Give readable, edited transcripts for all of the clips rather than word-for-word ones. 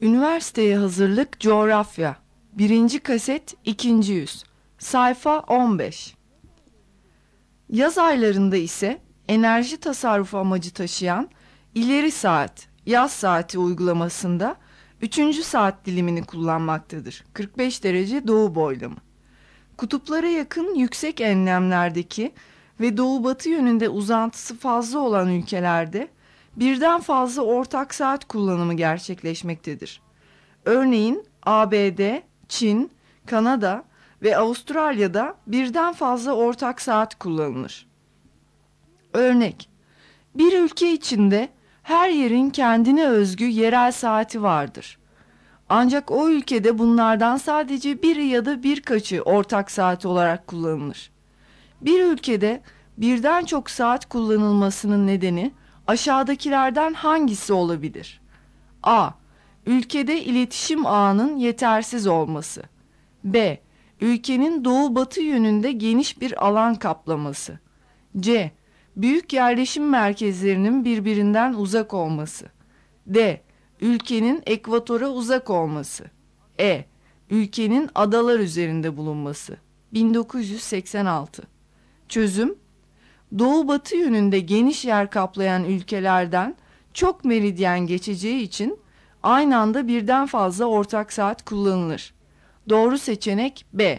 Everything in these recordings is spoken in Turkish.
Üniversiteye hazırlık coğrafya. Birinci kaset 2. yüz. Sayfa 15. Yaz aylarında ise enerji tasarrufu amacı taşıyan ileri saat, yaz saati uygulamasında 3. saat dilimini kullanmaktadır. 45 derece doğu boylamı. Kutuplara yakın yüksek enlemlerdeki ve doğu-batı yönünde uzantısı fazla olan ülkelerde birden fazla ortak saat kullanımı gerçekleşmektedir. Örneğin ABD, Çin, Kanada ve Avustralya'da birden fazla ortak saat kullanılır. Örnek: bir ülke içinde her yerin kendine özgü yerel saati vardır. Ancak o ülkede bunlardan sadece biri ya da birkaçı ortak saat olarak kullanılır. Bir ülkede birden çok saat kullanılmasının nedeni aşağıdakilerden hangisi olabilir? A. Ülkede iletişim ağının yetersiz olması. B. Ülkenin doğu-batı yönünde geniş bir alan kaplaması. C. Büyük yerleşim merkezlerinin birbirinden uzak olması. D. Ülkenin ekvatora uzak olması. E. Ülkenin adalar üzerinde bulunması. 1986. Çözüm: doğu-batı yönünde geniş yer kaplayan ülkelerden çok meridyen geçeceği için aynı anda birden fazla ortak saat kullanılır. Doğru seçenek B.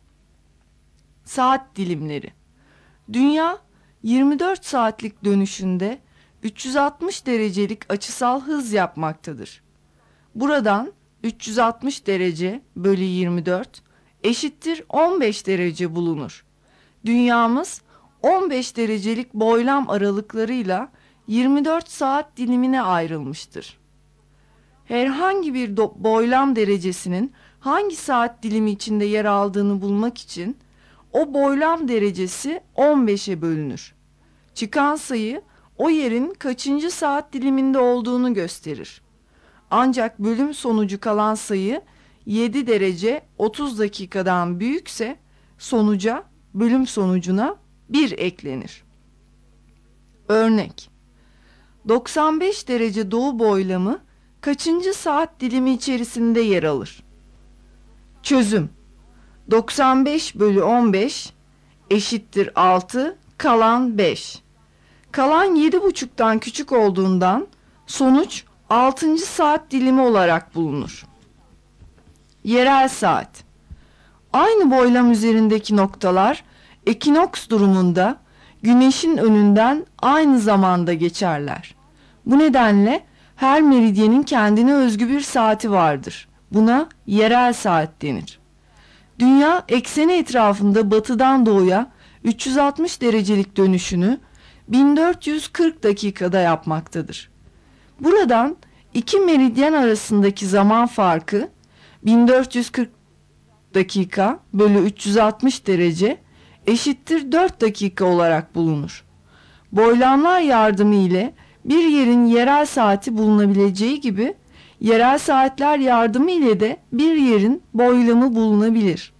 Saat dilimleri. Dünya 24 saatlik dönüşünde 360 derecelik açısal hız yapmaktadır. Buradan 360 derece bölü 24 eşittir 15 derece bulunur. Dünyamız 15 derecelik boylam aralıklarıyla 24 saat dilimine ayrılmıştır. Herhangi bir boylam derecesinin hangi saat dilimi içinde yer aldığını bulmak için o boylam derecesi 15'e bölünür. Çıkan sayı o yerin kaçıncı saat diliminde olduğunu gösterir. Ancak bölüm sonucu kalan sayı 7 derece 30 dakikadan büyükse bölüm sonucuna 1 eklenir. Örnek: 95 derece doğu boylamı kaçıncı saat dilimi içerisinde yer alır? Çözüm: 95 bölü 15 eşittir 6, kalan 5. Kalan 7,5'tan küçük olduğundan sonuç 6. saat dilimi olarak bulunur. Yerel saat. Aynı boylam üzerindeki noktalar ekinoks durumunda güneşin önünden aynı zamanda geçerler. Bu nedenle her meridyenin kendine özgü bir saati vardır. Buna yerel saat denir. Dünya ekseni etrafında batıdan doğuya 360 derecelik dönüşünü 1440 dakikada yapmaktadır. Buradan iki meridyen arasındaki zaman farkı 1440 dakika bölü 360 derece eşittir 4 dakika olarak bulunur. Boylamlar yardımı ile bir yerin yerel saati bulunabileceği gibi yerel saatler yardımı ile de bir yerin boylamı bulunabilir.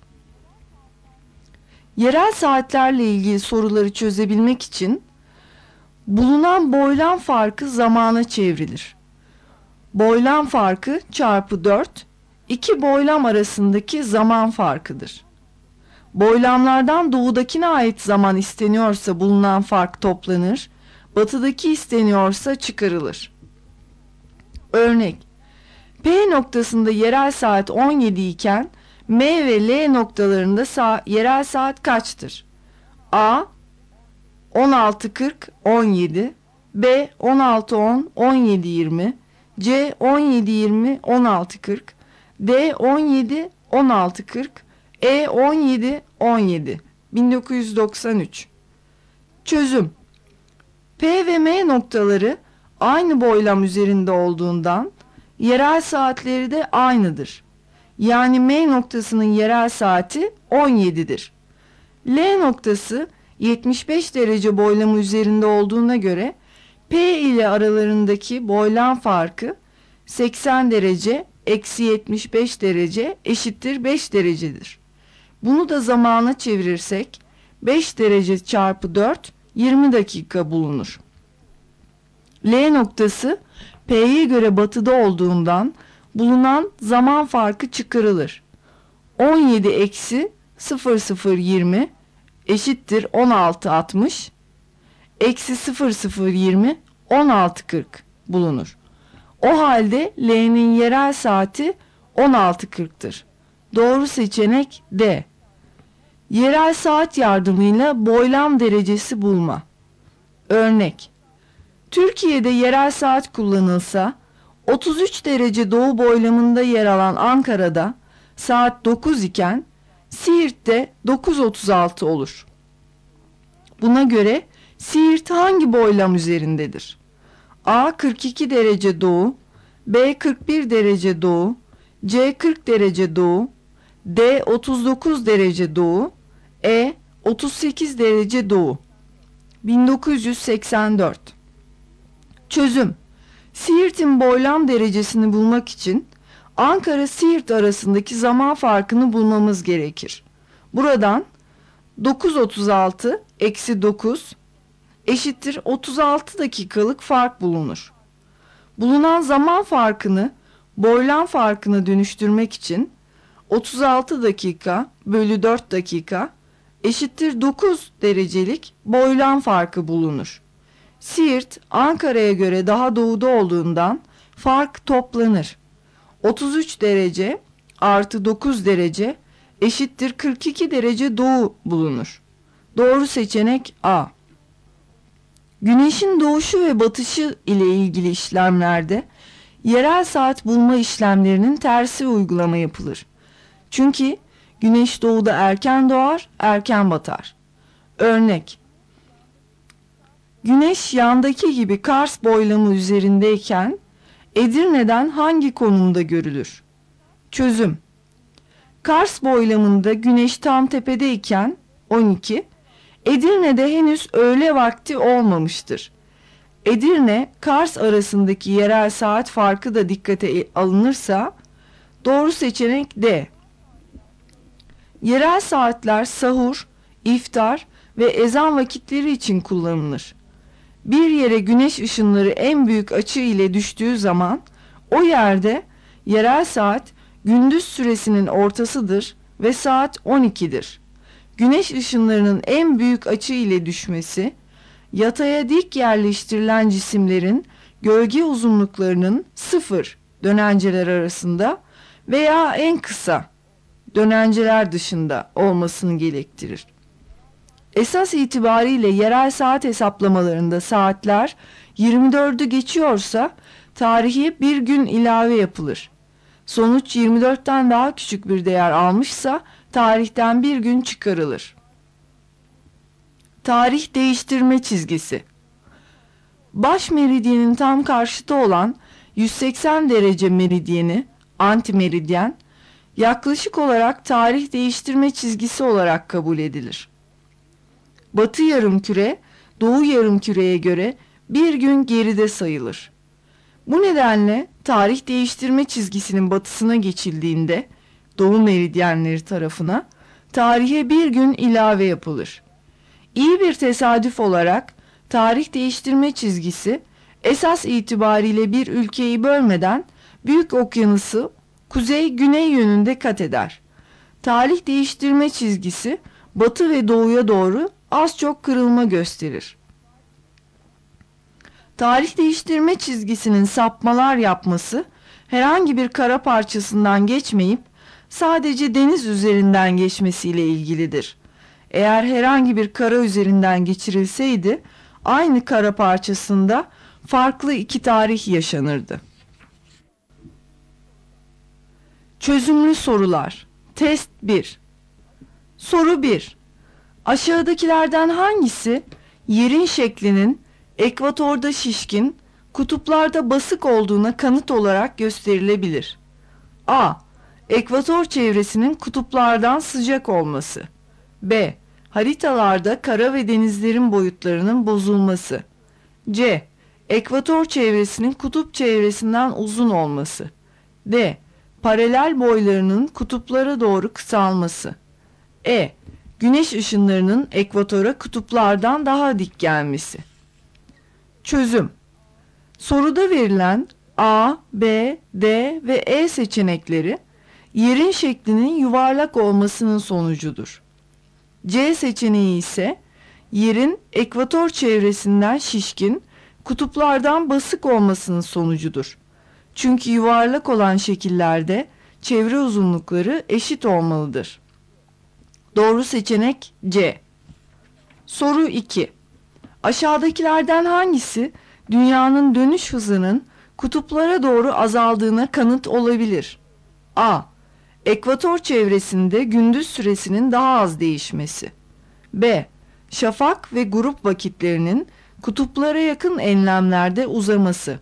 Yerel saatlerle ilgili soruları çözebilmek için bulunan boylam farkı zamana çevrilir. Boylam farkı çarpı 4, iki boylam arasındaki zaman farkıdır. Boylamlardan doğudakine ait zaman isteniyorsa bulunan fark toplanır, batıdaki isteniyorsa çıkarılır. Örnek: P noktasında yerel saat 17 iken M ve L noktalarında yerel saat kaçtır? A 16.40 17, B 16.10 17.20, C 17.20 16.40, D 17 16.40, E 17 17. 1993. Çözüm: P ve M noktaları aynı boylam üzerinde olduğundan yerel saatleri de aynıdır. Yani M noktasının yerel saati 17'dir. L noktası 75 derece boylamı üzerinde olduğuna göre P ile aralarındaki boylam farkı 80 derece eksi 75 derece eşittir 5 derecedir. Bunu da zamana çevirirsek 5 derece çarpı 4 20 dakika bulunur. L noktası P'ye göre batıda olduğundan bulunan zaman farkı çıkarılır. 17 eksi 0020 eşittir 1660. Eksi 0020 1640 bulunur. O halde L'nin yerel saati 16.40'tır. Doğru seçenek D. Yerel saat yardımıyla boylam derecesi bulma. Örnek: Türkiye'de yerel saat kullanılsa 33 derece doğu boylamında yer alan Ankara'da saat 9 iken Siirt'te 9.36 olur. Buna göre Siirt hangi boylam üzerindedir? A 42 derece doğu, B 41 derece doğu, C 40 derece doğu, D 39 derece doğu, E 38 derece doğu. 1984. Çözüm: Siirt'in boylam derecesini bulmak için Ankara-Siirt arasındaki zaman farkını bulmamız gerekir. Buradan 9.36 eksi 9 eşittir 36 dakikalık fark bulunur. Bulunan zaman farkını boylam farkına dönüştürmek için 36 dakika bölü 4 dakika eşittir 9 derecelik boylam farkı bulunur. Siirt, Ankara'ya göre daha doğuda olduğundan fark toplanır. 33 derece artı 9 derece eşittir 42 derece doğu bulunur. Doğru seçenek A. Güneşin doğuşu ve batışı ile ilgili işlemlerde yerel saat bulma işlemlerinin tersi uygulama yapılır. Çünkü güneş doğuda erken doğar, erken batar. Örnek: Güneş yandaki gibi Kars boylamı üzerindeyken Edirne'den hangi konumda görülür? Çözüm: Kars boylamında güneş tam tepedeyken 12, Edirne'de henüz öğle vakti olmamıştır. Edirne, Kars arasındaki yerel saat farkı da dikkate alınırsa doğru seçenek D. Yerel saatler sahur, iftar ve ezan vakitleri için kullanılır. Bir yere güneş ışınları en büyük açı ile düştüğü zaman o yerde yerel saat gündüz süresinin ortasıdır ve saat 12'dir. Güneş ışınlarının en büyük açı ile düşmesi, yataya dik yerleştirilen cisimlerin gölge uzunluklarının 0 dönenceler arasında veya en kısa dönenceler dışında olmasını gerektirir. Esas itibariyle yerel saat hesaplamalarında saatler 24'ü geçiyorsa tarihe bir gün ilave yapılır. Sonuç 24'ten daha küçük bir değer almışsa tarihten bir gün çıkarılır. Tarih değiştirme çizgisi. Baş meridyenin tam karşıtı olan 180 derece meridyeni, antimeridyen, yaklaşık olarak tarih değiştirme çizgisi olarak kabul edilir. Batı yarımküre, doğu yarımküreye göre bir gün geride sayılır. Bu nedenle tarih değiştirme çizgisinin batısına geçildiğinde, doğu meridyenleri tarafına, tarihe bir gün ilave yapılır. İyi bir tesadüf olarak tarih değiştirme çizgisi esas itibariyle bir ülkeyi bölmeden Büyük Okyanusu kuzey-güney yönünde kat eder. Tarih değiştirme çizgisi batı ve doğuya doğru az çok kırılma gösterir. Tarih değiştirme çizgisinin sapmalar yapması herhangi bir kara parçasından geçmeyip sadece deniz üzerinden geçmesiyle ilgilidir. Eğer herhangi bir kara üzerinden geçirilseydi aynı kara parçasında farklı iki tarih yaşanırdı. Çözümlü sorular. Test 1. Soru 1. Aşağıdakilerden hangisi yerin şeklinin ekvatorda şişkin, kutuplarda basık olduğuna kanıt olarak gösterilebilir? A. Ekvator çevresinin kutuplardan sıcak olması. B. Haritalarda kara ve denizlerin boyutlarının bozulması. C. Ekvator çevresinin kutup çevresinden uzun olması. D. Paralel boylarının kutuplara doğru kısalması. E. Güneş ışınlarının ekvatora kutuplardan daha dik gelmesi. Çözüm. Soruda verilen A, B, D ve E seçenekleri yerin şeklinin yuvarlak olmasının sonucudur. C seçeneği ise yerin ekvator çevresinden şişkin, kutuplardan basık olmasının sonucudur. Çünkü yuvarlak olan şekillerde çevre uzunlukları eşit olmalıdır. Doğru seçenek C. Soru 2. Aşağıdakilerden hangisi dünyanın dönüş hızının kutuplara doğru azaldığına kanıt olabilir? A. Ekvator çevresinde gündüz süresinin daha az değişmesi. B. Şafak ve grup vakitlerinin kutuplara yakın enlemlerde uzaması.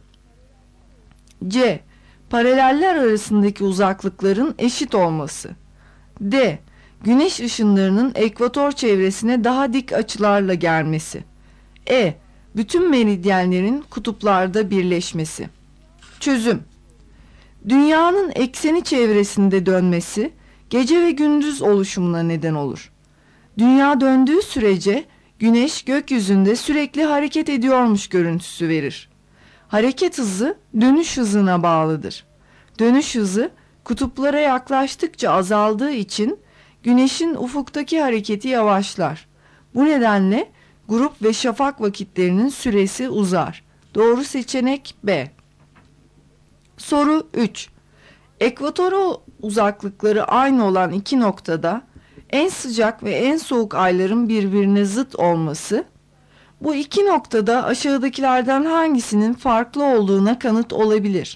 C. Paraleller arasındaki uzaklıkların eşit olması. D. Güneş ışınlarının ekvator çevresine daha dik açılarla gelmesi. E. Bütün meridyenlerin kutuplarda birleşmesi. Çözüm. Dünyanın ekseni çevresinde dönmesi gece ve gündüz oluşumuna neden olur. Dünya döndüğü sürece güneş gökyüzünde sürekli hareket ediyormuş görüntüsü verir. Hareket hızı dönüş hızına bağlıdır. Dönüş hızı kutuplara yaklaştıkça azaldığı için güneşin ufuktaki hareketi yavaşlar. Bu nedenle grup ve şafak vakitlerinin süresi uzar. Doğru seçenek B. Soru 3. Ekvatora uzaklıkları aynı olan iki noktada en sıcak ve en soğuk ayların birbirine zıt olması, bu iki noktada aşağıdakilerden hangisinin farklı olduğuna kanıt olabilir?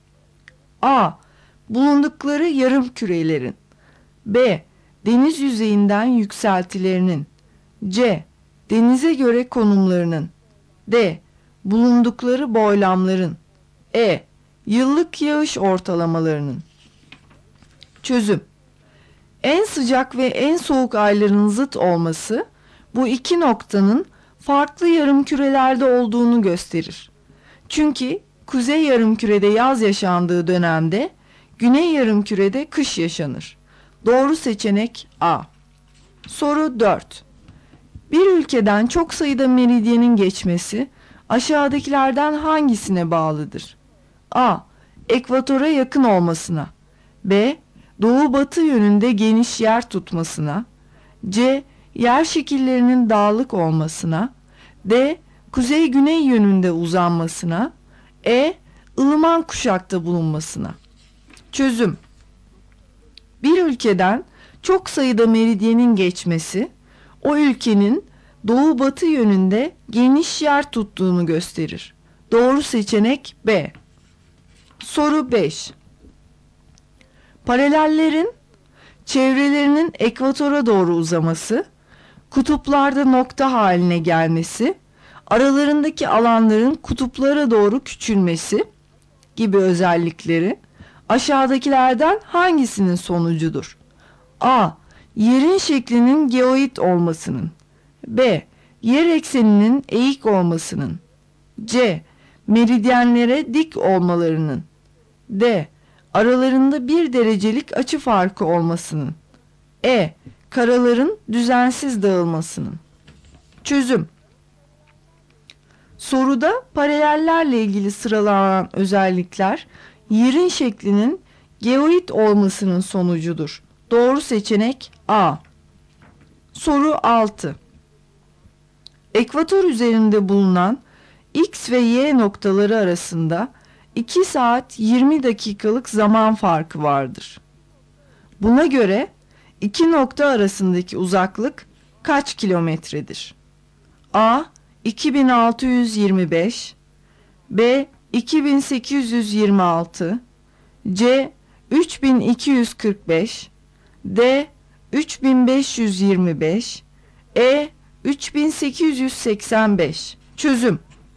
A. Bulundukları yarım kürelerin. B. Deniz yüzeyinden yükseltilerinin. C. Denize göre konumlarının. D. Bulundukları boylamların. E. Yıllık yağış ortalamalarının. Çözüm. En sıcak ve en soğuk ayların zıt olması, bu iki noktanın farklı yarımkürelerde olduğunu gösterir. Çünkü kuzey yarımkürede yaz yaşandığı dönemde, güney yarımkürede kış yaşanır. Doğru seçenek A. Soru 4. Bir ülkeden çok sayıda meridyenin geçmesi aşağıdakilerden hangisine bağlıdır? A. Ekvatora yakın olmasına. B. Doğu-batı yönünde geniş yer tutmasına. C. Yer şekillerinin dağlık olmasına. D. Kuzey-güney yönünde uzanmasına. E. ılıman kuşakta bulunmasına. Çözüm. Bir ülkeden çok sayıda meridyenin geçmesi, o ülkenin doğu-batı yönünde geniş yer tuttuğunu gösterir. Doğru seçenek B. Soru 5. Paralellerin çevrelerinin ekvatora doğru uzaması, kutuplarda nokta haline gelmesi, aralarındaki alanların kutuplara doğru küçülmesi gibi özellikleri aşağıdakilerden hangisinin sonucudur? A. Yerin şeklinin geoid olmasının. B. Yer ekseninin eğik olmasının. C. Meridyenlere dik olmalarının. D. Aralarında 1 derecelik açı farkı olmasının. E. Karaların düzensiz dağılmasının. Çözüm. Soruda paralellerle ilgili sıralanan özellikler yerin şeklinin geoid olmasının sonucudur. Doğru seçenek A. Soru 6. Ekvator üzerinde bulunan X ve Y noktaları arasında 2 saat 20 dakikalık zaman farkı vardır. Buna göre iki nokta arasındaki uzaklık kaç kilometredir? A. 2625, B. 2826, C. 3245, D. 3525, E. 3885. Çözüm.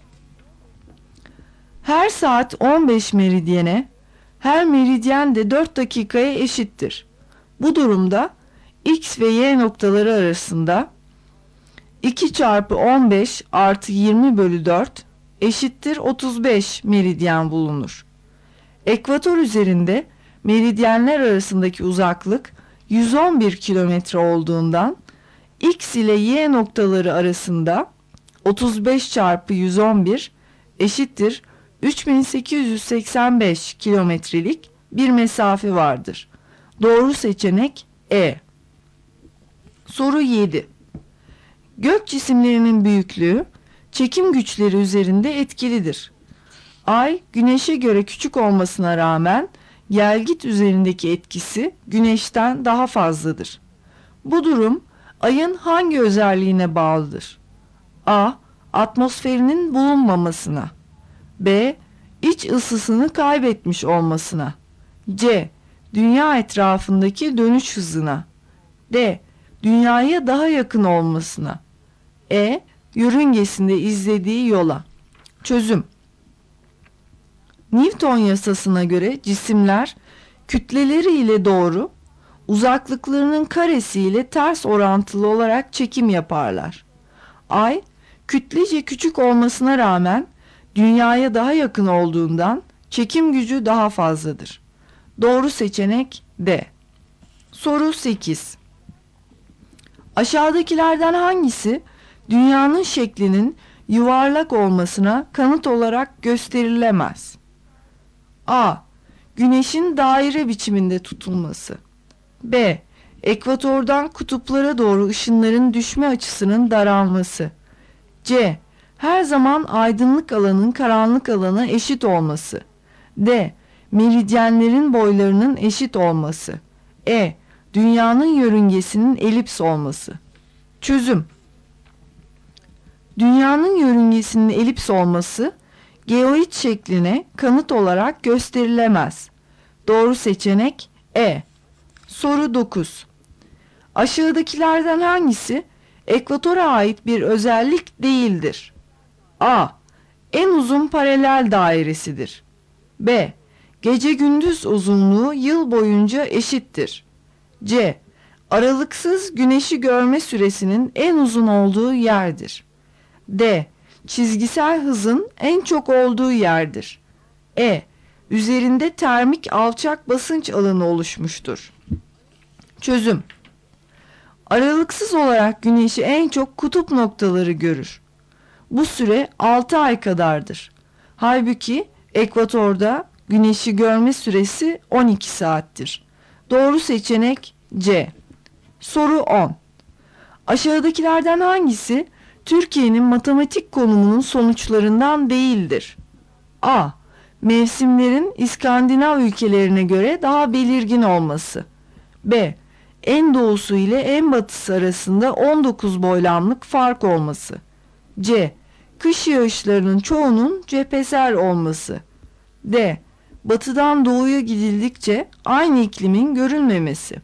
Her saat 15 meridyene, her meridyen de 4 dakikaya eşittir. Bu durumda X ve Y noktaları arasında 2 çarpı 15 artı 20 bölü 4 eşittir 35 meridyen bulunur. Ekvator üzerinde meridyenler arasındaki uzaklık 111 kilometre olduğundan X ile Y noktaları arasında 35 çarpı 111 eşittir 3885 kilometrelik bir mesafe vardır. Doğru seçenek E. Soru 7. Gök cisimlerinin büyüklüğü çekim güçleri üzerinde etkilidir. Ay, Güneş'e göre küçük olmasına rağmen gelgit üzerindeki etkisi Güneş'ten daha fazladır. Bu durum Ay'ın hangi özelliğine bağlıdır? A. Atmosferinin bulunmamasına. B. İç ısısını kaybetmiş olmasına. C. Dünya etrafındaki dönüş hızına. D. Dünyaya daha yakın olmasına. E. Yörüngesinde izlediği yola. Çözüm. Newton yasasına göre cisimler kütleleri ile doğru, uzaklıklarının karesi ile ters orantılı olarak çekim yaparlar. Ay, kütlece küçük olmasına rağmen Dünyaya daha yakın olduğundan çekim gücü daha fazladır. Doğru seçenek D. Soru 8. Aşağıdakilerden hangisi Dünyanın şeklinin yuvarlak olmasına kanıt olarak gösterilemez? A. Güneşin daire biçiminde tutulması. B. Ekvatordan kutuplara doğru ışınların düşme açısının daralması. C. Her zaman aydınlık alanın karanlık alana eşit olması. D. Meridyenlerin boylarının eşit olması. E. Dünyanın yörüngesinin elips olması. Çözüm. Dünyanın yörüngesinin elips olması geoid şekline kanıt olarak gösterilemez. Doğru seçenek E. Soru 9. Aşağıdakilerden hangisi ekvatora ait bir özellik değildir? A. En uzun paralel dairesidir. B. Gece gündüz uzunluğu yıl boyunca eşittir. C. Aralıksız güneşi görme süresinin en uzun olduğu yerdir. D. Çizgisel hızın en çok olduğu yerdir. E. Üzerinde termik alçak basınç alanı oluşmuştur. Çözüm. Aralıksız olarak güneşi en çok kutup noktaları görür. Bu süre 6 ay kadardır. Halbuki ekvatorda güneşi görme süresi 12 saattir. Doğru seçenek C. Soru 10. Aşağıdakilerden hangisi Türkiye'nin matematik konumunun sonuçlarından değildir? A. Mevsimlerin İskandinav ülkelerine göre daha belirgin olması. B. En doğusu ile en batısı arasında 19 boylamlık fark olması. C. Kış yağışlarının çoğunun cepheser olması. D. Batıdan doğuya gidildikçe aynı iklimin görülmemesi.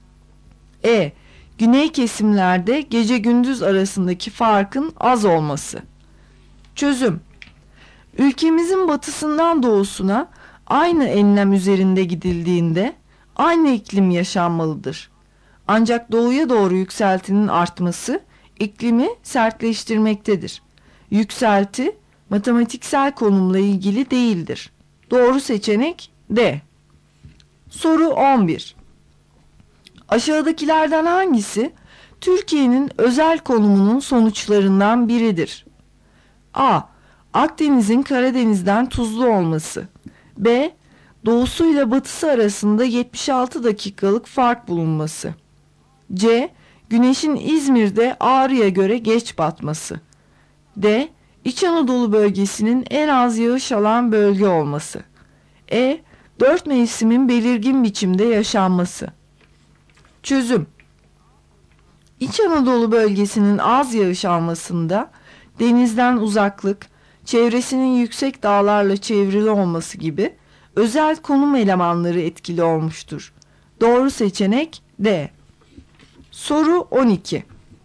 E. Güney kesimlerde gece gündüz arasındaki farkın az olması. Çözüm. Ülkemizin batısından doğusuna aynı enlem üzerinde gidildiğinde aynı iklim yaşanmalıdır. Ancak doğuya doğru yükseltinin artması iklimi sertleştirmektedir. Yükselti matematiksel konumla ilgili değildir. Doğru seçenek D. Soru 11. Aşağıdakilerden hangisi Türkiye'nin özel konumunun sonuçlarından biridir? A. Akdeniz'in Karadeniz'den tuzlu olması. B. Doğusuyla batısı arasında 76 dakikalık fark bulunması. C. Güneşin İzmir'de Ağrı'ya göre geç batması. D. İç Anadolu bölgesinin en az yağış alan bölge olması. E. 4 mevsimin belirgin biçimde yaşanması. Çözüm. İç Anadolu bölgesinin az yağış almasında denizden uzaklık, çevresinin yüksek dağlarla çevrili olması gibi özel konum elemanları etkili olmuştur. Doğru seçenek D. Soru 12.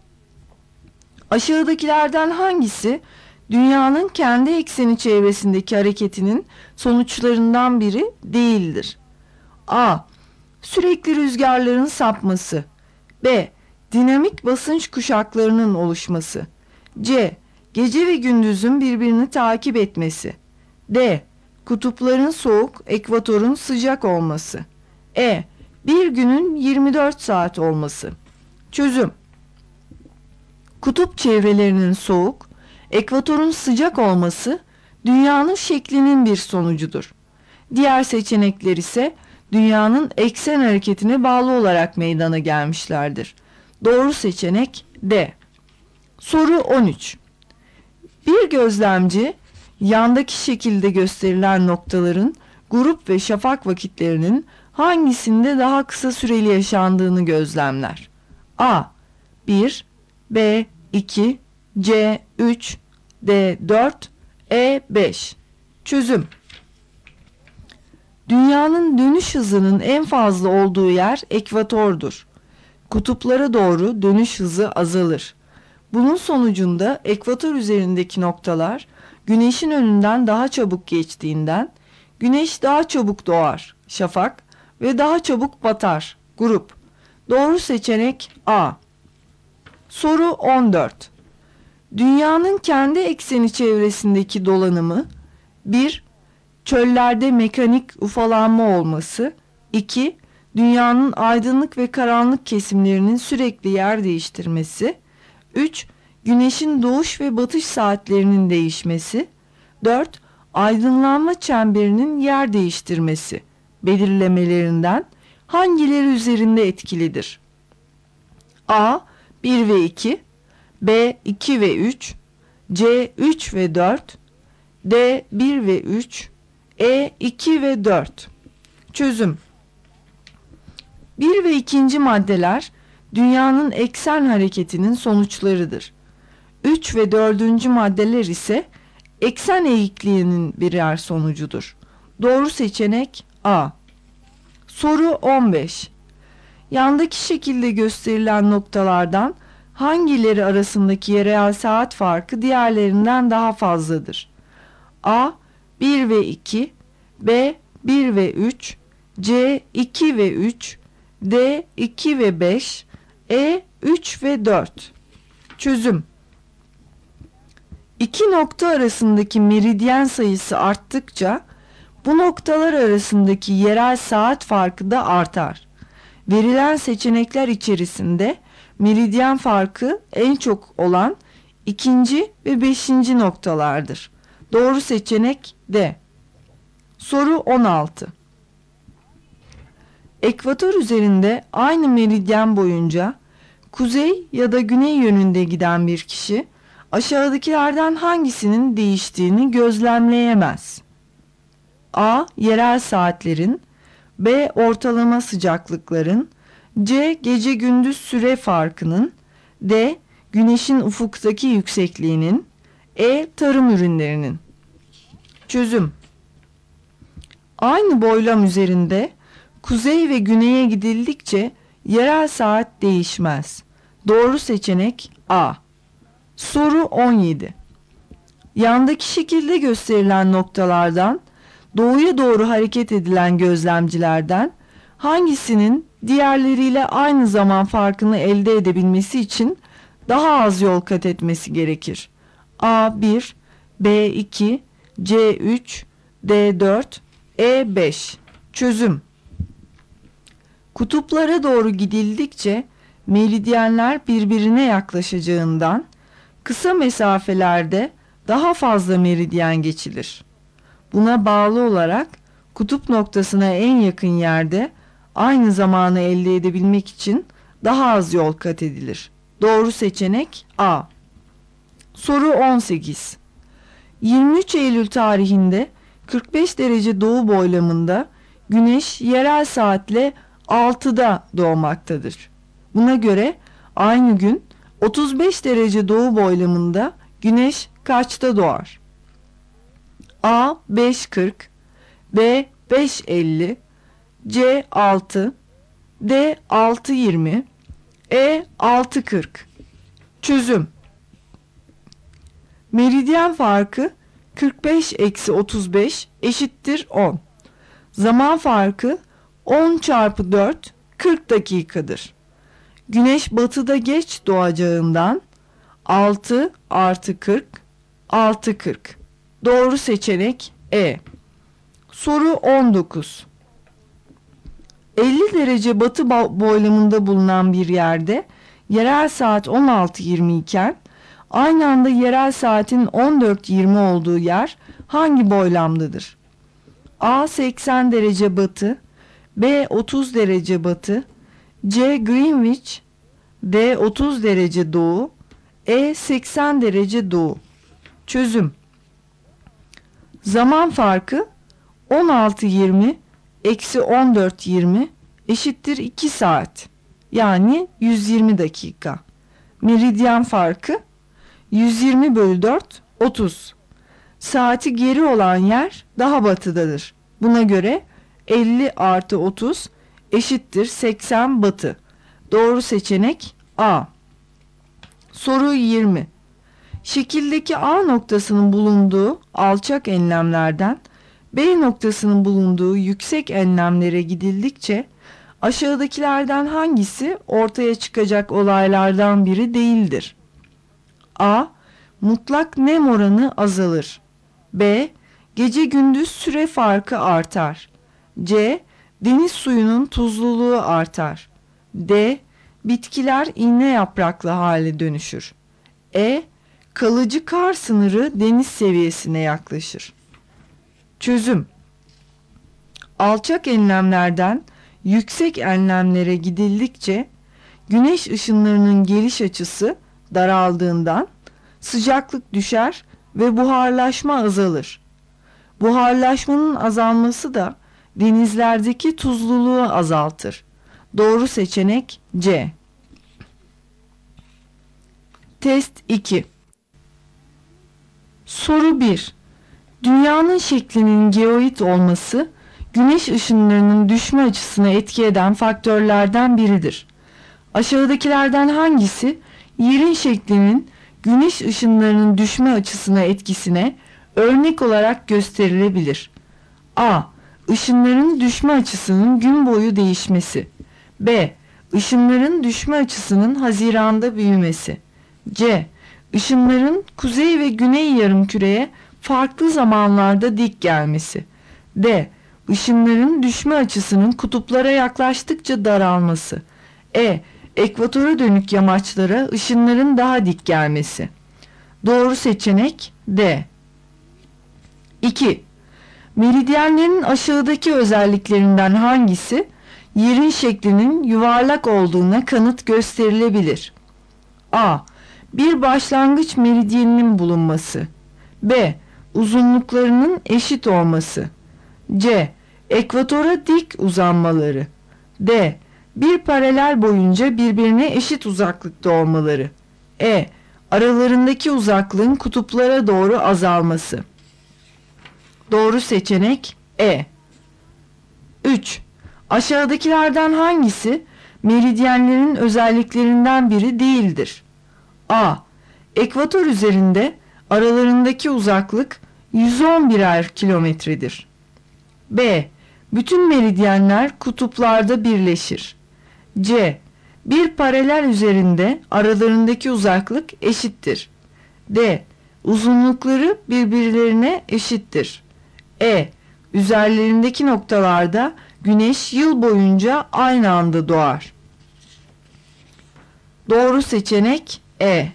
Aşağıdakilerden hangisi dünyanın kendi ekseni çevresindeki hareketinin sonuçlarından biri değildir? A. Sürekli rüzgarların sapması. B. Dinamik basınç kuşaklarının oluşması. C. Gece ve gündüzün birbirini takip etmesi. D. Kutupların soğuk, ekvatorun sıcak olması. E. Bir günün 24 saat olması. Çözüm. Kutup çevrelerinin soğuk, ekvatorun sıcak olması dünyanın şeklinin bir sonucudur. Diğer seçenekler ise dünyanın eksen hareketine bağlı olarak meydana gelmişlerdir. Doğru seçenek D. Soru 13. Bir gözlemci yandaki şekilde gösterilen noktaların grup ve şafak vakitlerinin hangisinde daha kısa süreli yaşandığını gözlemler. A. 1, B. 2, C. 3, D. 4, E. 5. Çözüm. Dünyanın dönüş hızının en fazla olduğu yer ekvatordur. Kutuplara doğru dönüş hızı azalır. Bunun sonucunda ekvator üzerindeki noktalar güneşin önünden daha çabuk geçtiğinden güneş daha çabuk doğar, şafak, ve daha çabuk batar, grup. Doğru seçenek A. Soru 14. Dünyanın kendi ekseni çevresindeki dolanımı 1. Çöllerde mekanik ufalanma olması. 2. Dünyanın aydınlık ve karanlık kesimlerinin sürekli yer değiştirmesi. 3. Güneşin doğuş ve batış saatlerinin değişmesi. 4. Aydınlanma çemberinin yer değiştirmesi belirlemelerinden hangileri üzerinde etkilidir? A. 1 ve 2, B. 2 ve 3, C. 3 ve 4, D. 1 ve 3, E. 2 ve 4. Çözüm. 1 ve 2. maddeler dünyanın eksen hareketinin sonuçlarıdır. 3 ve 4. maddeler ise eksen eğikliğinin birer sonucudur. Doğru seçenek A. Soru 15. Yandaki şekilde gösterilen noktalardan hangileri arasındaki yerel saat farkı diğerlerinden daha fazladır? A. 1 ve 2, B. 1 ve 3, C. 2 ve 3, D. 2 ve 5, E. 3 ve 4. Çözüm. İki nokta arasındaki meridyen sayısı arttıkça bu noktalar arasındaki yerel saat farkı da artar. Verilen seçenekler içerisinde meridyen farkı en çok olan 2. ve 5. noktalardır. Doğru seçenek D. Soru 16. Ekvator üzerinde aynı meridyen boyunca kuzey ya da güney yönünde giden bir kişi aşağıdakilerden hangisinin değiştiğini gözlemleyemez? A. Yerel saatlerin, B. Ortalama sıcaklıkların, C. Gece gündüz süre farkının, D. Güneşin ufuktaki yüksekliğinin, E. Tarım ürünlerinin. Çözüm. Aynı boylam üzerinde kuzey ve güneye gidildikçe yerel saat değişmez. Doğru seçenek A. Soru 17. Yandaki şekilde gösterilen noktalardan doğuya doğru hareket edilen gözlemcilerden hangisinin diğerleriyle aynı zaman farkını elde edebilmesi için daha az yol kat etmesi gerekir? A1, B2, C3, D4, E5. Çözüm. Kutuplara doğru gidildikçe meridyenler birbirine yaklaşacağından kısa mesafelerde daha fazla meridyen geçilir. Buna bağlı olarak kutup noktasına en yakın yerde aynı zamanı elde edebilmek için daha az yol kat edilir. Doğru seçenek A. Soru 18. 23 Eylül tarihinde 45 derece doğu boylamında Güneş yerel saatle 6'da doğmaktadır. Buna göre aynı gün 35 derece doğu boylamında Güneş kaçta doğar? A. 5.40, B. 5.50, C. 6, D. 6.20, E. 6.40. Çözüm. Meridyen farkı 45-35 eşittir 10. Zaman farkı 10 çarpı 4 40 dakikadır. Güneş batıda geç doğacağından 6 artı 40 6.40. Doğru seçenek E. Soru 19. 50 derece batı boylamında bulunan bir yerde yerel saat 16.20 iken aynı anda yerel saatin 14:20 olduğu yer hangi boylamdadır? A 80 derece batı, B 30 derece batı, C Greenwich, D 30 derece doğu, E 80 derece doğu. Çözüm. Zaman farkı 16:20 eksi 14:20 eşittir 2 saat. Yani 120 dakika. Meridyen farkı 120 bölü 4 30. Saati geri olan yer daha batıdadır. Buna göre 50 artı 30 eşittir 80 batı. Doğru seçenek A. Soru 20. Şekildeki A noktasının bulunduğu alçak enlemlerden B noktasının bulunduğu yüksek enlemlere gidildikçe aşağıdakilerden hangisi ortaya çıkacak olaylardan biri değildir? A. Mutlak nem oranı azalır. B. Gece gündüz süre farkı artar. C. Deniz suyunun tuzluluğu artar. D. Bitkiler iğne yapraklı hale dönüşür. E. Kalıcı kar sınırı deniz seviyesine yaklaşır. Çözüm. Alçak enlemlerden yüksek enlemlere gidildikçe güneş ışınlarının geliş açısı daraldığından sıcaklık düşer ve buharlaşma azalır. Buharlaşmanın azalması da denizlerdeki tuzluluğu azaltır. Doğru seçenek C. Test 2. Soru 1. Dünyanın şeklinin geoid olması, güneş ışınlarının düşme açısına etki eden faktörlerden biridir. Aşağıdakilerden hangisi yerin şeklinin güneş ışınlarının düşme açısına etkisine örnek olarak gösterilebilir? A. Işınların düşme açısının gün boyu değişmesi. B. Işınların düşme açısının Haziran'da büyümesi. C. Işınların kuzey ve güney yarımküreye farklı zamanlarda dik gelmesi. D. Işınların düşme açısının kutuplara yaklaştıkça daralması. E. Ekvatora dönük yamaçlara ışınların daha dik gelmesi. Doğru seçenek D. 2. Meridyenlerin aşağıdaki özelliklerinden hangisi yerin şeklinin yuvarlak olduğuna kanıt gösterilebilir? A. Bir başlangıç meridyeninin bulunması. B. Uzunluklarının eşit olması. C. Ekvatora dik uzanmaları. D. Bir paralel boyunca birbirine eşit uzaklıkta olmaları. E. Aralarındaki uzaklığın kutuplara doğru azalması. Doğru seçenek E. 3. Aşağıdakilerden hangisi meridyenlerin özelliklerinden biri değildir? A. Ekvator üzerinde aralarındaki uzaklık 111'er kilometredir. B. Bütün meridyenler kutuplarda birleşir. C. Bir paralel üzerinde aralarındaki uzaklık eşittir. D. Uzunlukları birbirlerine eşittir. E. Üzerlerindeki noktalarda güneş yıl boyunca aynı anda doğar. Doğru seçenek E.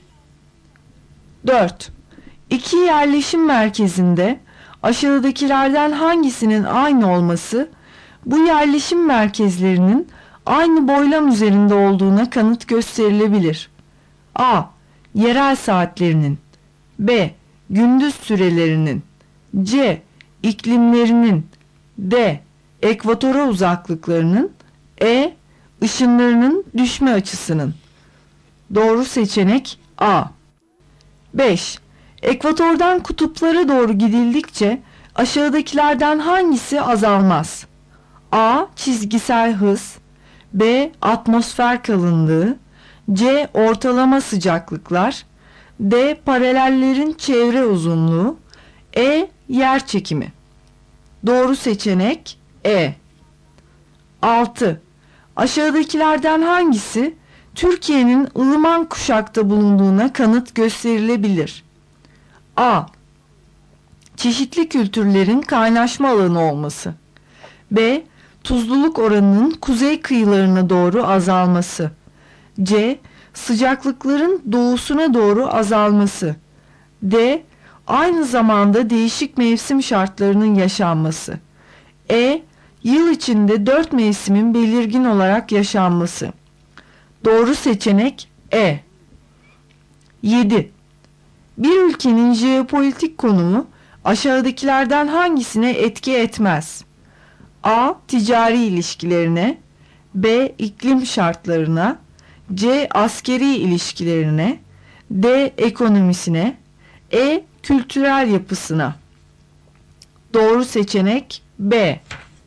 4. İki yerleşim merkezinde aşağıdakilerden hangisinin aynı olması, bu yerleşim merkezlerinin aynı boylam üzerinde olduğuna kanıt gösterilebilir? A. Yerel saatlerinin. B. Gündüz sürelerinin. C. İklimlerinin. D. Ekvatora uzaklıklarının. E. Işınlarının düşme açısının. Doğru seçenek A. 5. Ekvatordan kutuplara doğru gidildikçe aşağıdakilerden hangisi azalmaz? A. Çizgisel hız. B. Atmosfer kalınlığı. C. Ortalama sıcaklıklar. D. Paralellerin çevre uzunluğu. E. Yer çekimi. Doğru seçenek E. 6. Aşağıdakilerden hangisi Türkiye'nin ılıman kuşakta bulunduğuna kanıt gösterilebilir? A. Çeşitli kültürlerin kaynaşma alanı olması. B. Tuzluluk oranının kuzey kıyılarına doğru azalması. C. sıcaklıkların doğusuna doğru azalması. D. Aynı zamanda değişik mevsim şartlarının yaşanması. E. Yıl içinde 4 mevsimin belirgin olarak yaşanması. Doğru seçenek E. 7. Bir ülkenin jeopolitik konumu aşağıdakilerden hangisine etki etmez? A. Ticari ilişkilerine, B. İklim şartlarına, C. Askeri ilişkilerine, D. Ekonomisine, E. Kültürel yapısına. Doğru seçenek B.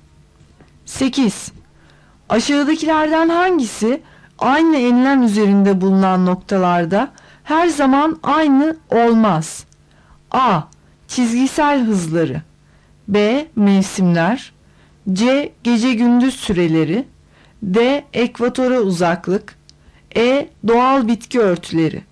8. Aşağıdakilerden hangisi aynı enlem üzerinde bulunan noktalarda her zaman aynı olmaz? A. Çizgisel hızları, B. Mevsimler, C. Gece gündüz süreleri, D. Ekvatora uzaklık, E. Doğal bitki örtüleri.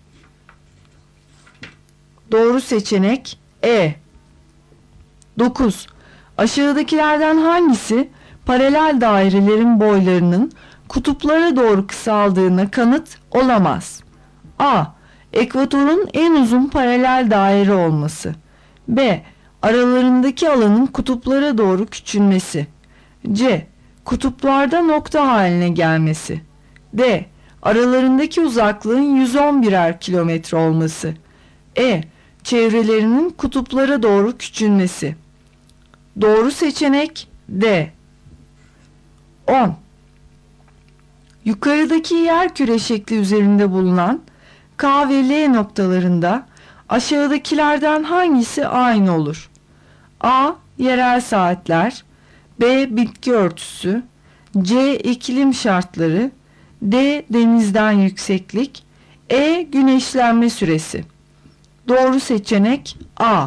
Doğru seçenek E. 9. Aşağıdakilerden hangisi paralel dairelerin boylarının kutuplara doğru kısaldığına kanıt olamaz? A. Ekvatorun en uzun paralel daire olması. B. Aralarındaki alanın kutuplara doğru küçülmesi. C. Kutuplarda nokta haline gelmesi. D. Aralarındaki uzaklığın 111'er kilometre olması. E. Çevrelerinin kutuplara doğru küçülmesi. Doğru seçenek D. 10. Yukarıdaki yerküre şekli üzerinde bulunan K ve L noktalarında aşağıdakilerden hangisi aynı olur? A. Yerel saatler, B. Bitki örtüsü, C. İklim şartları, D. Denizden yükseklik, E. Güneşlenme süresi. Doğru seçenek A.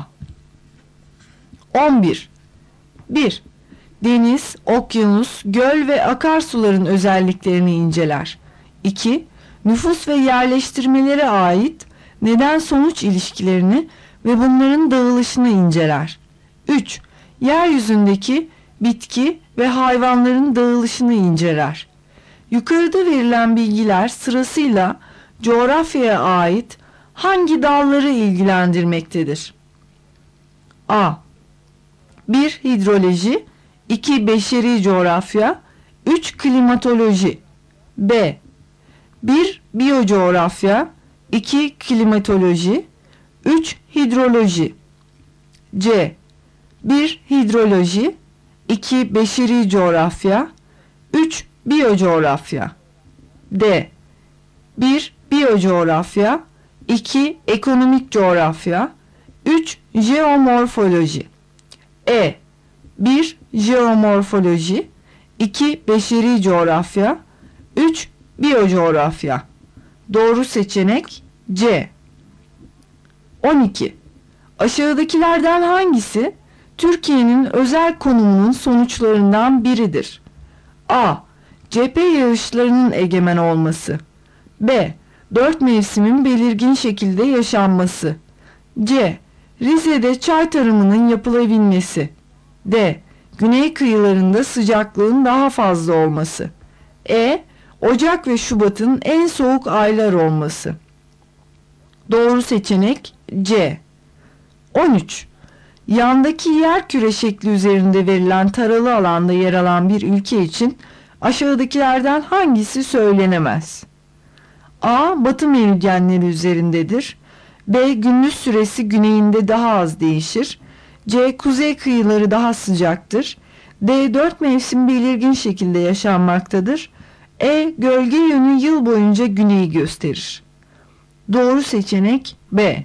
11. 1. Deniz, okyanus, göl ve akarsuların özelliklerini inceler. 2. Nüfus ve yerleştirmelere ait neden-sonuç ilişkilerini ve bunların dağılışını inceler. 3. Yeryüzündeki bitki ve hayvanların dağılışını inceler. Yukarıda verilen bilgiler sırasıyla coğrafyaya ait hangi dalları ilgilendirmektedir? A. 1. Hidroloji, 2. Beşeri coğrafya, 3. Klimatoloji. B. 1. Biyocoğrafya, 2. Klimatoloji, 3. Hidroloji. C. 1. Hidroloji, 2. Beşeri coğrafya, 3. Biyocoğrafya. D. 1. Biyocoğrafya, 2. Ekonomik coğrafya, 3. Jeomorfoloji. E. 1. Jeomorfoloji, 2. Beşeri coğrafya, 3. Biyocoğrafya. Doğru seçenek C. 12. Aşağıdakilerden hangisi Türkiye'nin özel konumunun sonuçlarından biridir? A. Cephe yağışlarının egemen olması. B. 4 mevsimin belirgin şekilde yaşanması. C. Rize'de çay tarımının yapılabilmesi. D. Güney kıyılarında sıcaklığın daha fazla olması. E. Ocak ve Şubat'ın en soğuk aylar olması. Doğru seçenek C. 13. Yandaki yerküre şekli üzerinde verilen taralı alanda yer alan bir ülke için aşağıdakilerden hangisi söylenemez? A. Batı meridyenleri üzerindedir. B. Gündüz süresi güneyinde daha az değişir. C. Kuzey kıyıları daha sıcaktır. D. 4 mevsim belirgin şekilde yaşanmaktadır. E. Gölge yönü yıl boyunca güneyi gösterir. Doğru seçenek B.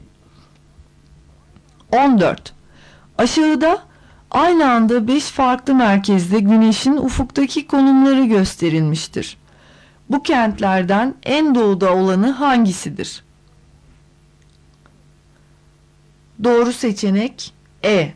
14. Aşağıda aynı anda 5 farklı merkezde güneşin ufuktaki konumları gösterilmiştir. Bu kentlerden en doğuda olanı hangisidir? Doğru seçenek E.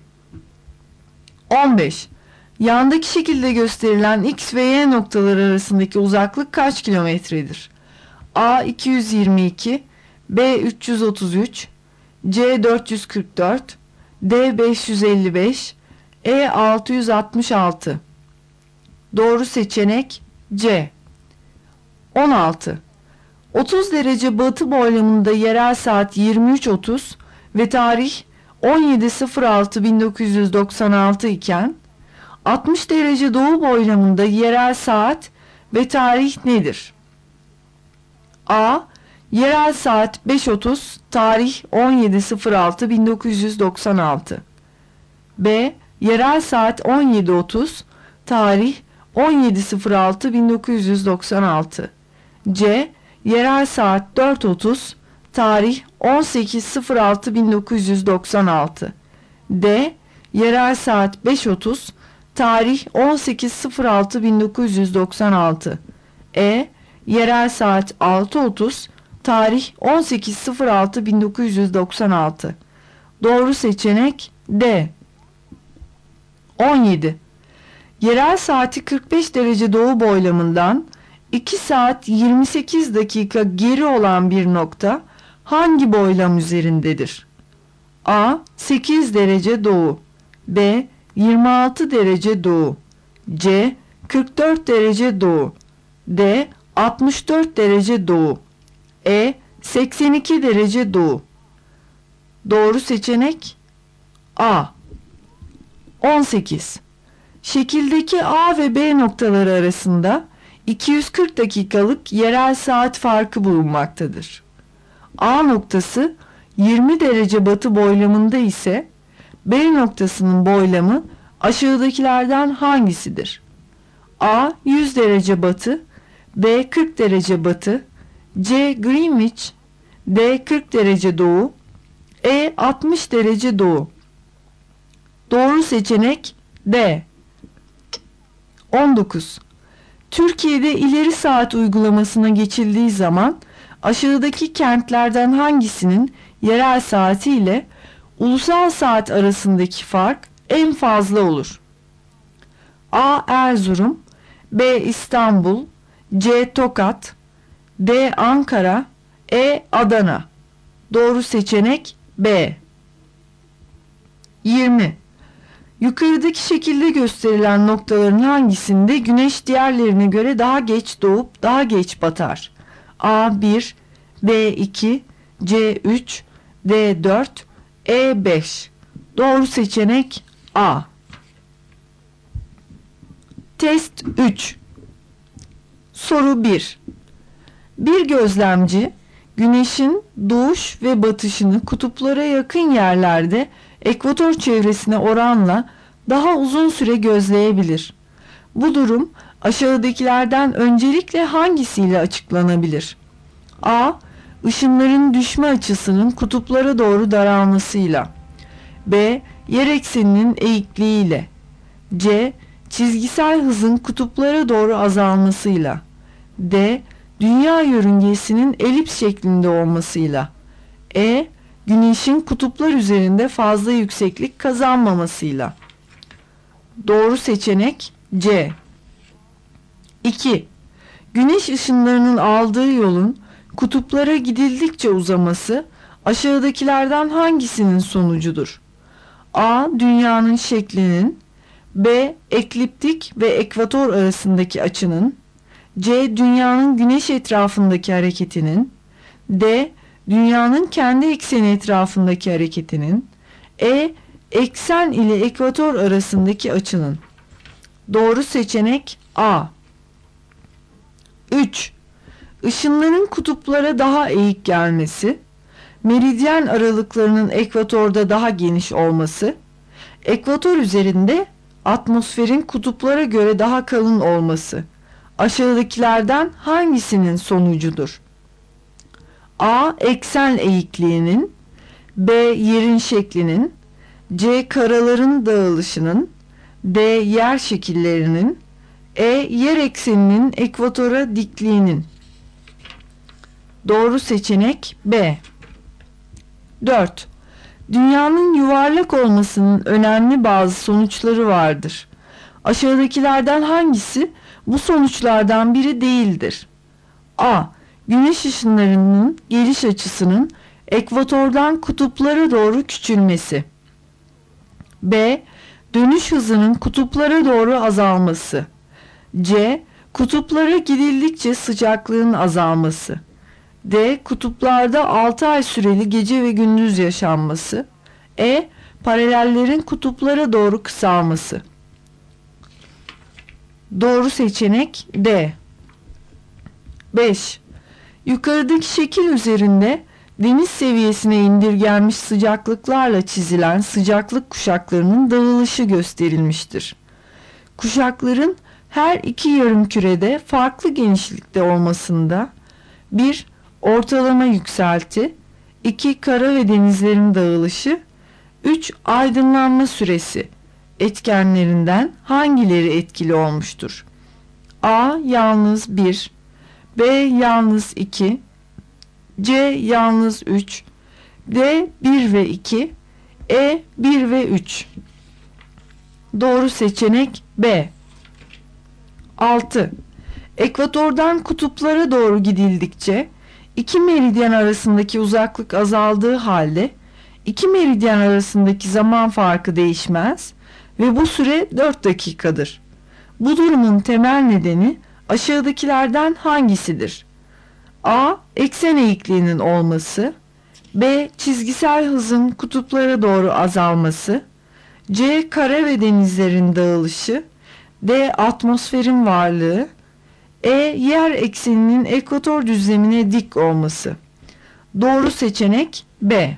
15. Yandaki şekilde gösterilen X ve Y noktaları arasındaki uzaklık kaç kilometredir? A. 222, B. 333, C. 444, D. 555, E. 666. Doğru seçenek C. 16. 30 derece batı boylamında yerel saat 23.30 ve tarih 17.06.1996 iken 60 derece doğu boylamında yerel saat ve tarih nedir? A. Yerel saat 5.30, tarih 17.06.1996. B. Yerel saat 17.30, tarih 17.06.1996. C. Yerel saat 4.30, tarih 18.06.1996. D. Yerel saat 5.30, tarih 18.06.1996. E. Yerel saat 6.30, tarih 18.06.1996. Doğru seçenek D. 17. Yerel saati 45 derece doğu boylamından 2 saat 28 dakika geri olan bir nokta hangi boylam üzerindedir? A. 8 derece doğu. B. 26 derece doğu. C. 44 derece doğu. D. 64 derece doğu. E. 82 derece doğu. Doğru seçenek A. 18. Şekildeki A ve B noktaları arasında 240 dakikalık yerel saat farkı bulunmaktadır. A noktası 20 derece batı boylamında ise B noktasının boylamı aşağıdakilerden hangisidir? A. 100 derece batı, B. 40 derece batı, C. Greenwich, D. 40 derece doğu, E. 60 derece doğu. Doğru seçenek D. 19. Türkiye'de ileri saat uygulamasına geçildiği zaman aşağıdaki kentlerden hangisinin yerel saati ile ulusal saat arasındaki fark en fazla olur? A. Erzurum, B. İstanbul, C. Tokat, D. Ankara, E. Adana. Doğru seçenek B. 20. Yukarıdaki şekilde gösterilen noktaların hangisinde güneş diğerlerine göre daha geç doğup daha geç batar? A1, B2, C3, D4, E5. Doğru seçenek A. Test 3. Soru 1. Bir gözlemci güneşin doğuş ve batışını kutuplara yakın yerlerde ekvator çevresine oranla daha uzun süre gözleyebilir. Bu durum aşağıdakilerden öncelikle hangisiyle açıklanabilir? A. Işınların düşme açısının kutuplara doğru daralmasıyla. B. Yer ekseninin eğikliğiyle. C. Çizgisel hızın kutuplara doğru azalmasıyla. D. Dünya yörüngesinin elips şeklinde olmasıyla. E. Güneşin kutuplar üzerinde fazla yükseklik kazanmamasıyla. Doğru seçenek C. 2. Güneş ışınlarının aldığı yolun kutuplara gidildikçe uzaması aşağıdakilerden hangisinin sonucudur? A. Dünyanın şeklinin, B. Ekliptik ve ekvator arasındaki açının, C. Dünyanın güneş etrafındaki hareketinin, D. Dünyanın kendi ekseni etrafındaki hareketinin, E. Eksen ile ekvator arasındaki açının. Doğru seçenek A. 3. Işınların kutuplara daha eğik gelmesi, meridyen aralıklarının ekvatorda daha geniş olması, ekvator üzerinde atmosferin kutuplara göre daha kalın olması aşağıdakilerden hangisinin sonucudur? A. Eksen eğikliğinin, B. Yerin şeklinin, C. Karaların dağılışının, D. Yer şekillerinin, E. Yer ekseninin ekvatora dikliğinin. Doğru seçenek B. 4. Dünyanın yuvarlak olmasının önemli bazı sonuçları vardır. Aşağıdakilerden hangisi bu sonuçlardan biri değildir? A. Güneş ışınlarının geliş açısının ekvatordan kutuplara doğru küçülmesi. B. Dönüş hızının kutuplara doğru azalması. C. Kutuplara gidildikçe sıcaklığın azalması. D. Kutuplarda 6 ay süreli gece ve gündüz yaşanması. E. Paralellerin kutuplara doğru kısalması. Doğru seçenek D. 5. Yukarıdaki şekil üzerinde deniz seviyesine indirgenmiş sıcaklıklarla çizilen sıcaklık kuşaklarının dağılışı gösterilmiştir. Kuşakların her iki yarımkürede farklı genişlikte olmasında 1. Ortalama yükselti, 2. Kara ve denizlerin dağılışı, 3. Aydınlanma süresi etkenlerinden hangileri etkili olmuştur? A. Yalnız 1, B. Yalnız 2, C. Yalnız 3, D. 1 ve 2, E. 1 ve 3. Doğru seçenek B. 6. Ekvatordan kutuplara doğru gidildikçe iki meridyen arasındaki uzaklık azaldığı halde iki meridyen arasındaki zaman farkı değişmez ve bu süre 4 dakikadır. Bu durumun temel nedeni aşağıdakilerden hangisidir? A. Eksen eğikliğinin olması, B. Çizgisel hızın kutuplara doğru azalması, C. Kara ve denizlerin dağılışı, D. Atmosferin varlığı, E. Yer ekseninin ekvator düzlemine dik olması. Doğru seçenek B.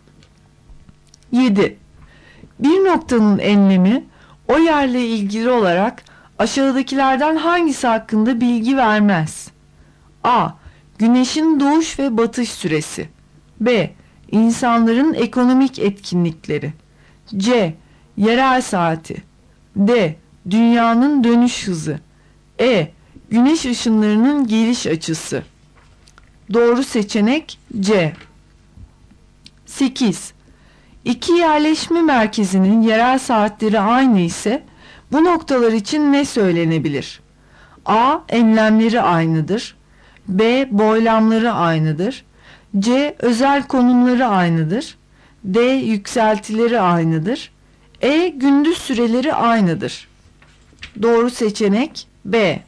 7. Bir noktanın enlemi o yerle ilgili olarak aşağıdakilerden hangisi hakkında bilgi vermez? A. Güneşin doğuş ve batış süresi, B. İnsanların ekonomik etkinlikleri, C. Yerel saati, D. Dünyanın dönüş hızı, E. Güneş ışınlarının geliş açısı. Doğru seçenek C. 8. İki yerleşme merkezinin yerel saatleri aynı ise bu noktalar için ne söylenebilir? A. Enlemleri aynıdır, B. Boylamları aynıdır, C. Özel konumları aynıdır, D. Yükseltileri aynıdır, E. Gündüz süreleri aynıdır. Doğru seçenek B.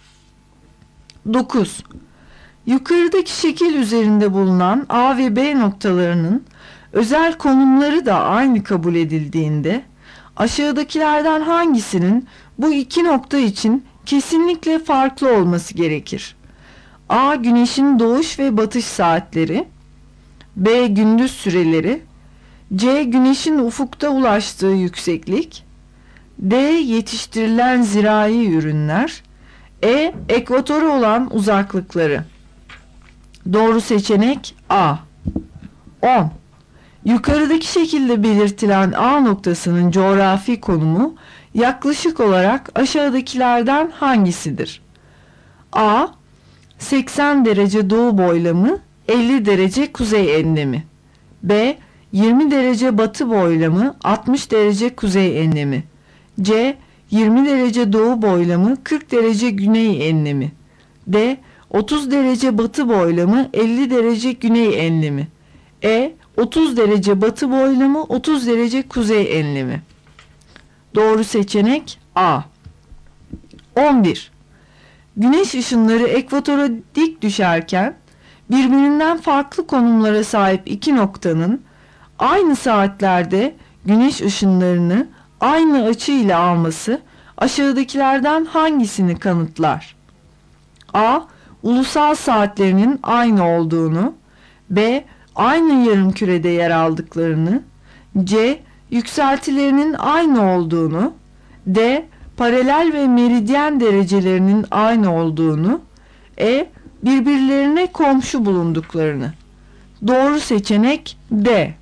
9. Yukarıdaki şekil üzerinde bulunan A ve B noktalarının özel konumları da aynı kabul edildiğinde aşağıdakilerden hangisinin bu iki nokta için kesinlikle farklı olması gerekir? A. Güneşin doğuş ve batış saatleri, B. Gündüz süreleri, C. Güneşin ufukta ulaştığı yükseklik, D. Yetiştirilen zirai ürünler, E. Ekvatora olan uzaklıkları. Doğru seçenek A. 10. Yukarıdaki şekilde belirtilen A noktasının coğrafi konumu yaklaşık olarak aşağıdakilerden hangisidir? A. 80 derece doğu boylamı, 50 derece kuzey enlemi. B. 20 derece batı boylamı, 60 derece kuzey enlemi. C. 20 derece doğu boylamı, 40 derece güney enlemi. D. 30 derece batı boylamı, 50 derece güney enlemi. E. 30 derece batı boylamı, 30 derece kuzey enlemi. Doğru seçenek A. 11. Güneş ışınları ekvatora dik düşerken birbirinden farklı konumlara sahip iki noktanın aynı saatlerde güneş ışınlarını aynı açı ile alması aşağıdakilerden hangisini kanıtlar? A. Ulusal saatlerinin aynı olduğunu, B. Aynı yarımkürede yer aldıklarını, C. Yükseltilerinin aynı olduğunu, D. Paralel ve meridyen derecelerinin aynı olduğunu, E. Birbirlerine komşu bulunduklarını. Doğru seçenek D.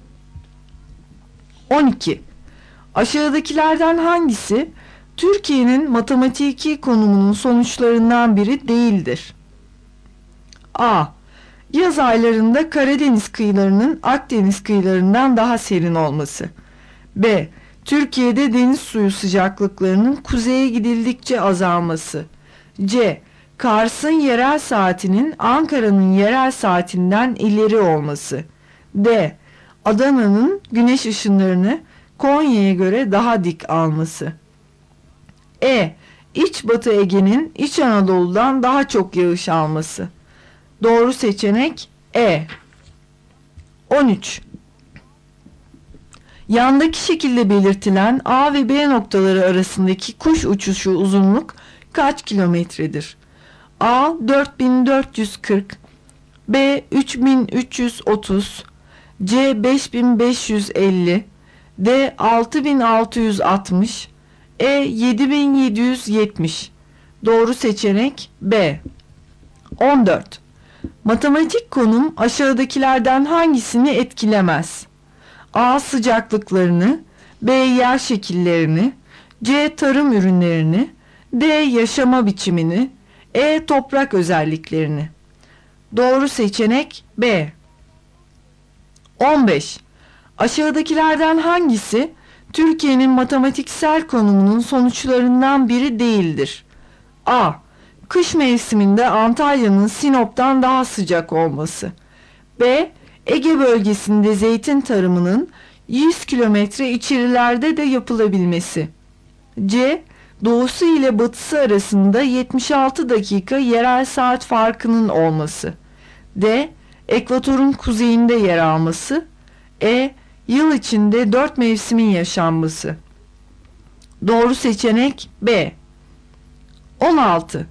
12. Aşağıdakilerden hangisi Türkiye'nin matematiki konumunun sonuçlarından biri değildir? A. Yaz aylarında Karadeniz kıyılarının Akdeniz kıyılarından daha serin olması. B. Türkiye'de deniz suyu sıcaklıklarının kuzeye gidildikçe azalması. C. Kars'ın yerel saatinin Ankara'nın yerel saatinden ileri olması. D. Adana'nın güneş ışınlarını Konya'ya göre daha dik alması. E. İç Batı Ege'nin İç Anadolu'dan daha çok yağış alması. Doğru seçenek E. 13. Yandaki şekilde belirtilen A ve B noktaları arasındaki kuş uçuşu uzunluk kaç kilometredir? A 4440, B 3330, C 5550, D 6660, E 7770. Doğru seçenek B. 14. Matematik konum aşağıdakilerden hangisini etkilemez? A. Sıcaklıklarını, B. Yer şekillerini, C. Tarım ürünlerini, D. Yaşama biçimini, E. Toprak özelliklerini. Doğru seçenek B. 15. Aşağıdakilerden hangisi Türkiye'nin matematiksel konumunun sonuçlarından biri değildir? A. Kış mevsiminde Antalya'nın Sinop'tan daha sıcak olması. B. Ege bölgesinde zeytin tarımının 100 kilometre içerilerde de yapılabilmesi. C. Doğusu ile batısı arasında 76 dakika yerel saat farkının olması. D. Ekvatorun kuzeyinde yer alması. E. Yıl içinde 4 mevsimin yaşanması. Doğru seçenek B. 16.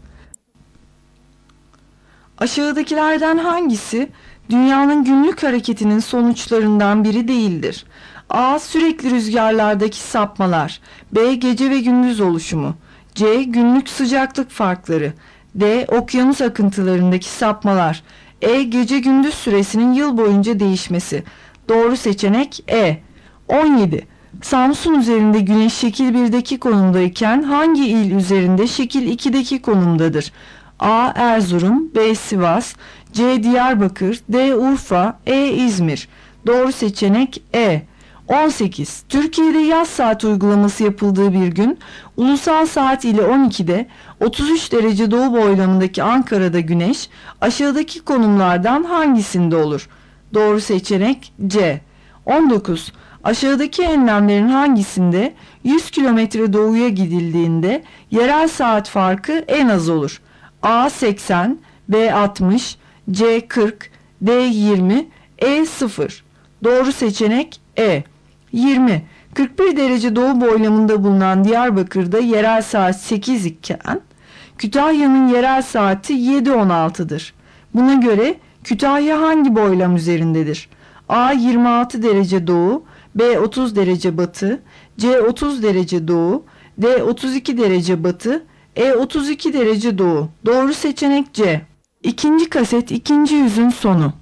Aşağıdakilerden hangisi dünyanın günlük hareketinin sonuçlarından biri değildir? A. Sürekli rüzgarlardaki sapmalar. B. Gece ve gündüz oluşumu. C. Günlük sıcaklık farkları. D. Okyanus akıntılarındaki sapmalar. E. Gece gündüz süresinin yıl boyunca değişmesi. Doğru seçenek E. 17. Samsun üzerinde güneş şekil 1'deki konumdayken hangi il üzerinde şekil 2'deki konumdadır? A. Erzurum, B. Sivas, C. Diyarbakır, D. Urfa, E. İzmir. Doğru seçenek E. 18. Türkiye'de yaz saat uygulaması yapıldığı bir gün ulusal saat ile 12'de 33 derece doğu boylamındaki Ankara'da güneş aşağıdaki konumlardan hangisinde olur? Doğru seçenek C. 19. Aşağıdaki enlemlerin hangisinde 100 kilometre doğuya gidildiğinde yerel saat farkı en az olur? A 80, B 60, C 40, D 20, E 0. Doğru seçenek E. 20. 41 derece doğu boylamında bulunan Diyarbakır'da yerel saat 8 iken Kütahya'nın yerel saati 7.16'dır. Buna göre Kütahya hangi boylam üzerindedir? A 26 derece doğu, B 30 derece batı, C 30 derece doğu, D 32 derece batı, E 32 derece doğu. Doğru seçenek C. İkinci kaset ikinci yüzün sonu.